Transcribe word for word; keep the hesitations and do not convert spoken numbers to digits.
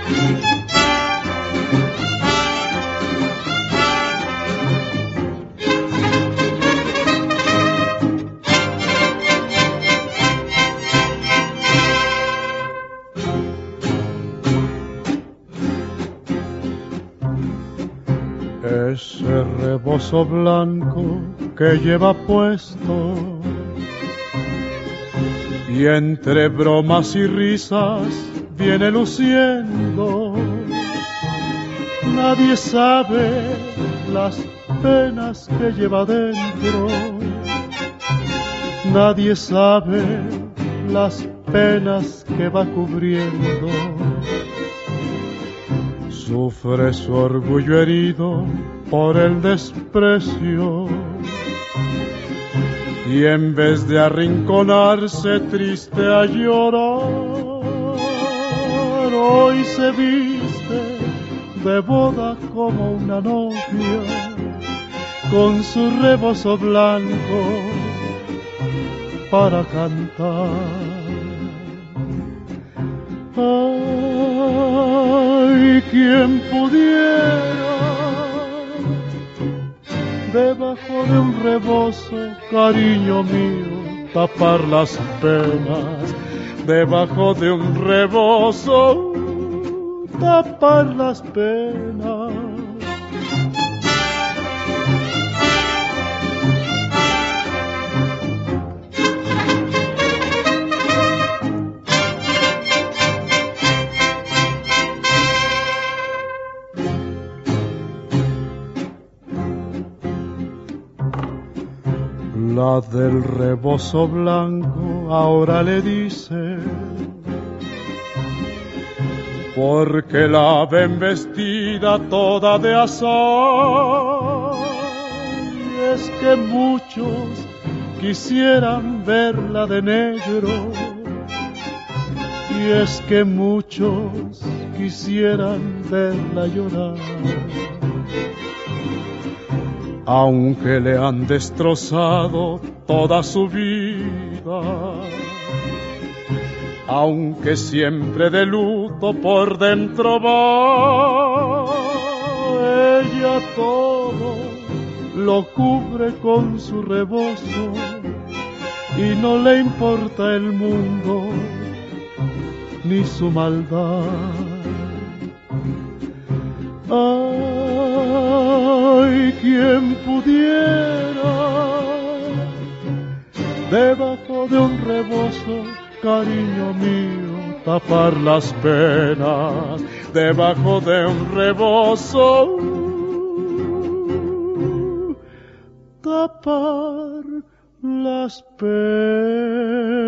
Ese rebozo blanco que lleva puesto, y entre bromas y risas viene luciendo. Nadie sabe las penas que lleva dentro, nadie sabe las penas que va cubriendo. Sufre su orgullo herido por el desprecio, y en vez de arrinconarse triste a llorar, hoy se viste de boda como una novia, con su rebozo blanco para cantar. Ay, quien pudiera debajo de un rebozo, cariño mío, tapar las penas. Debajo de un rebozo, tapar las penas. La del rebozo blanco ahora le dice, porque la ven vestida toda de azar, y es que muchos quisieran verla de negro, y es que muchos quisieran verla llorar. Aunque le han destrozado toda su vida, aunque siempre de luto por dentro va, ella todo lo cubre con su rebozo y no le importa el mundo ni su maldad. Ay, quien pudiera debajo de un rebozo, cariño mío, tapar las penas. Debajo de un rebozo, tapar las penas.